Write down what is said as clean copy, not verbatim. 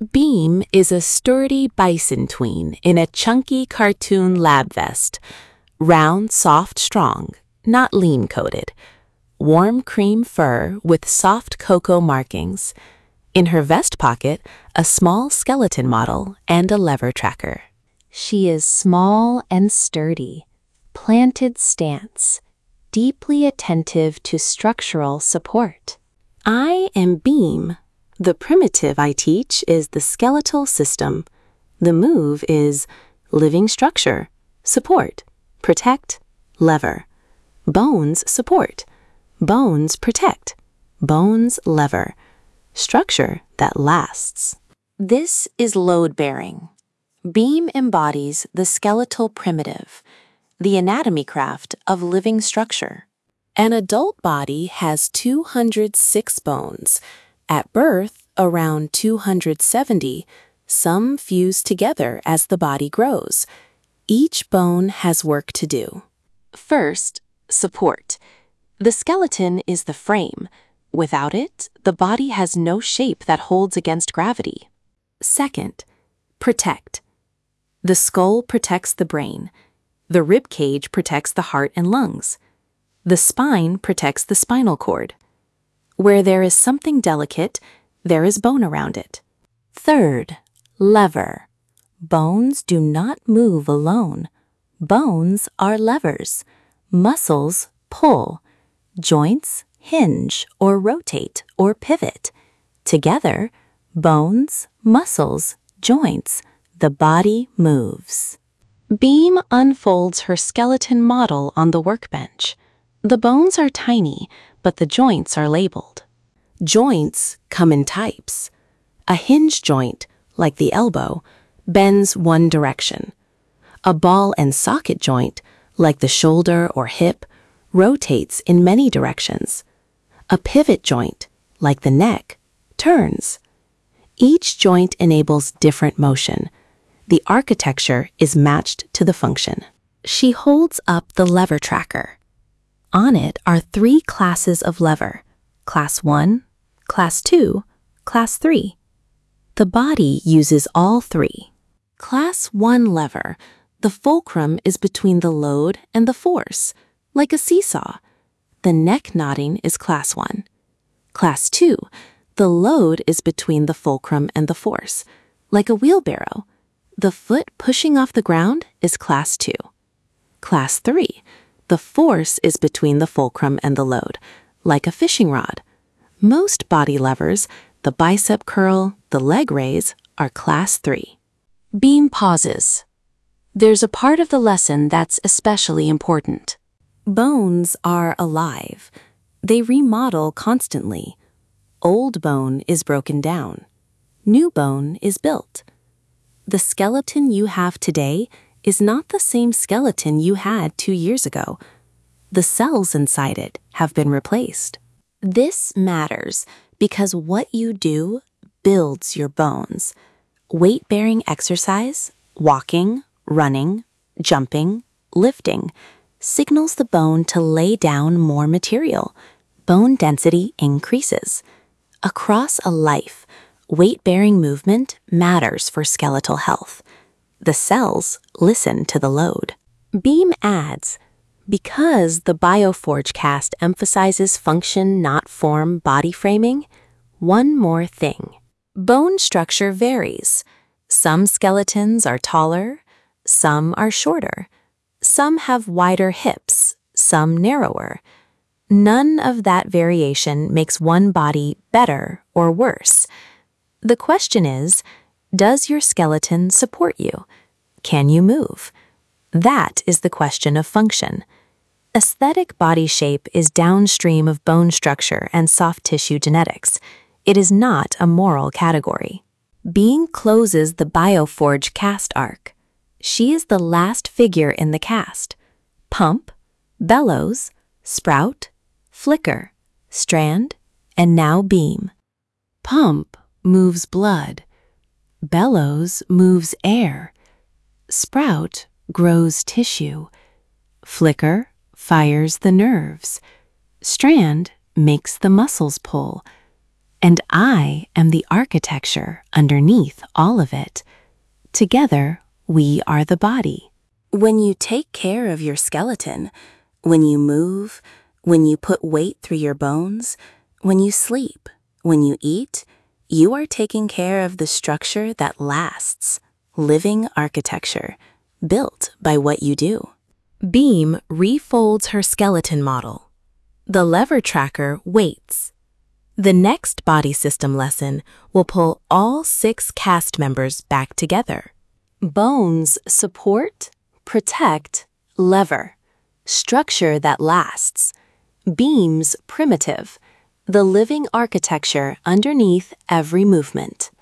Beam is a sturdy bison tween in a chunky cartoon lab vest. Round, soft, strong, not lean-coated. Warm cream fur with soft cocoa markings. In her vest pocket, a small skeleton model and a lever tracker. She is small and sturdy, planted stance, deeply attentive to structural support. I am Beam. The primitive I teach is the skeletal system. The move is living structure, support, protect, lever. Bones support, bones protect, bones lever. Structure that lasts. This is load-bearing. Beam embodies the skeletal primitive, the anatomy craft of living structure. An adult body has 206 bones. At birth, around 270, some fuse together as the body grows. Each bone has work to do. First, support. The skeleton is the frame. Without it, the body has no shape that holds against gravity. Second, protect. The skull protects the brain. The rib cage protects the heart and lungs. The spine protects the spinal cord. Where there is something delicate, there is bone around it. Third, lever. Bones do not move alone. Bones are levers. Muscles pull. Joints hinge or rotate or pivot. Together, bones, muscles, joints, the body moves. Beam unfolds her skeleton model on the workbench. The bones are tiny, but the joints are labeled. Joints come in types. A hinge joint, like the elbow, bends one direction. A ball and socket joint, like the shoulder or hip, rotates in many directions. A pivot joint, like the neck, turns. Each joint enables different motion. The architecture is matched to the function. She holds up the lever tracker. On it are 3 classes of lever: Class 1, Class 2, Class 3. The body uses all 3. Class 1 lever. The fulcrum is between the load and the force, like a seesaw. The neck knotting is Class 1. Class 2. The load is between the fulcrum and the force, like a wheelbarrow. The foot pushing off the ground is Class 2. Class 3. The force is between the fulcrum and the load, like a fishing rod. Most body levers, the bicep curl, the leg raise, are Class 3. Beam pauses. There's a part of the lesson that's especially important. Bones are alive. They remodel constantly. Old bone is broken down. New bone is built. The skeleton you have today is not the same skeleton you had 2 years ago. The cells inside it have been replaced. This matters because what you do builds your bones. Weight-bearing exercise, walking, running, jumping, lifting, signals the bone to lay down more material. Bone density increases. Across a life, weight-bearing movement matters for skeletal health. The cells listen to the load. Beam adds, because the BioForge cast emphasizes function, not form, body framing, one more thing. Bone structure varies. Some skeletons are taller, some are shorter. Some have wider hips, some narrower. None of that variation makes one body better or worse. The question is, does your skeleton support you? Can you move? That is the question of function. Aesthetic body shape is downstream of bone structure and soft tissue genetics. It is not a moral category. Beam closes the BioForge cast arc. She is the last figure in the cast. Pump, bellows, sprout, flicker, strand, and now beam. Pump moves blood. Bellows moves air. Sprout grows tissue. Flicker fires the nerves. Strand makes the muscles pull. And I am the architecture underneath all of it. Together, we are the body. When you take care of your skeleton, when you move, when you put weight through your bones, when you sleep, when you eat, you are taking care of the structure that lasts, living architecture, built by what you do. Beam refolds her skeleton model. The lever tracker waits. The next body system lesson will pull all 6 cast members back together. Bones support, protect, lever. Structure that lasts. Beams primitive. The living architecture underneath every movement.